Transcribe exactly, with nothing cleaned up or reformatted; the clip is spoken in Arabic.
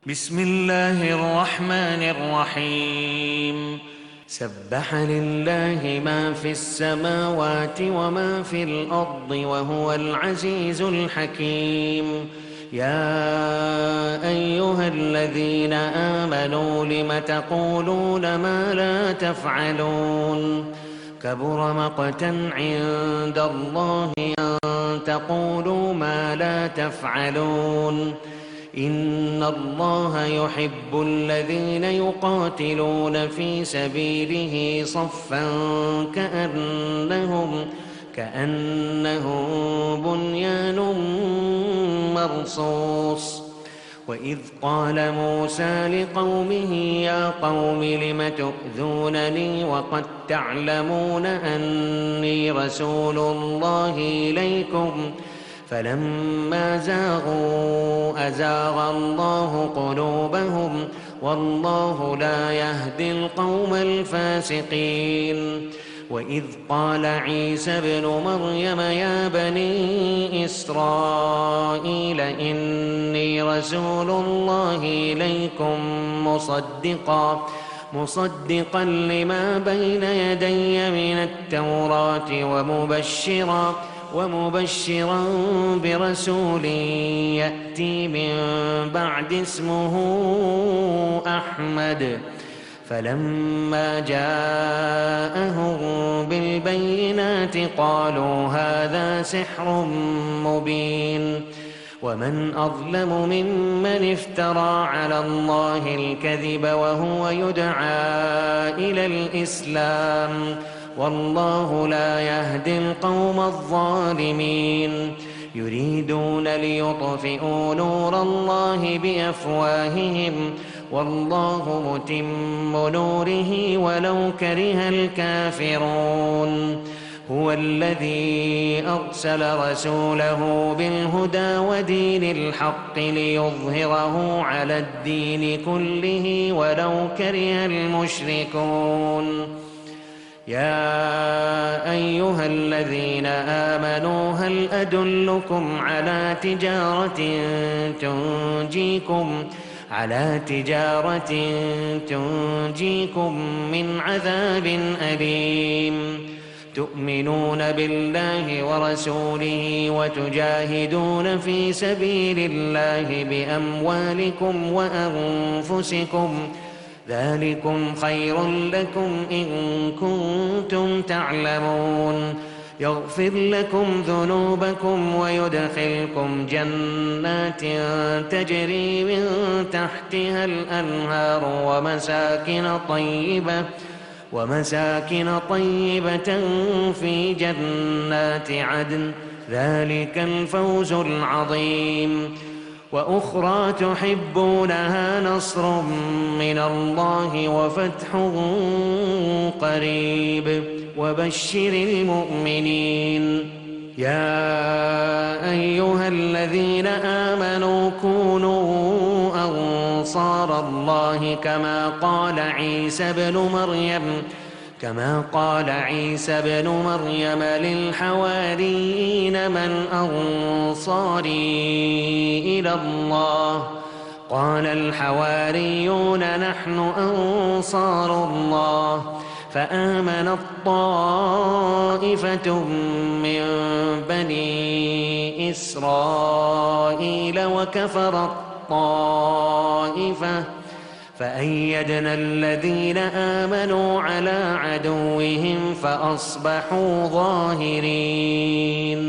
بسم الله الرحمن الرحيم سبح لله ما في السماوات وما في الأرض وهو العزيز الحكيم يا أيها الذين آمنوا لم تقولون ما لا تفعلون كبر مقتا عند الله أن تقولوا ما لا تفعلون إن الله يحب الذين يقاتلون في سبيله صفا كأنهم كأنهم بنيان مرصوص وإذ قال موسى لقومه يا قوم لم تؤذونني وقد تعلمون أني رسول الله إليكم فلما زاغوا أزاغ الله قلوبهم والله لا يهدي القوم الفاسقين وإذ قال عيسى ابن مريم يا بني إسرائيل إني رسول الله إليكم مصدقا مصدقا لما بين يدي من التوراة ومبشرا ومبشرا برسول يأتي من بعد اسمه أحمد فلما جاءهم بالبينات قالوا هذا سحر مبين ومن أظلم ممن افترى على الله الكذب وهو يدعى إلى الإسلام والله لا يهدي القوم الظالمين يريدون ليطفئوا نور الله بأفواههم والله متم نوره ولو كره الكافرون هو الذي أرسل رسوله بالهدى ودين الحق ليظهره على الدين كله ولو كره المشركون يا أيها الذين آمنوا هل أدلكم على تجارة تنجيكم على تجارة تنجيكم من عذاب أليم تؤمنون بالله ورسوله وتجاهدون في سبيل الله بأموالكم وأنفسكم ذلكم خير لكم إن كنتم تعلمون يغفر لكم ذنوبكم ويدخلكم جنات تجري من تحتها الأنهار ومساكن طيبة ومساكن طيبة في جنات عدن ذلك الفوز العظيم وأخرى تحبونها نصر من الله وفتح قريب وبشر المؤمنين يا أيها الذين آمنوا كونوا أنصار الله كما قال عيسى ابن مريم كما قال عيسى ابن مريم للحواريين من أنصاري إلى الله قال الحواريون نحن أنصار الله فآمنت طائفة من بني إسرائيل وكفرت طائفة فأيدنا الذين آمنوا على عدوهم فأصبحوا ظاهرين.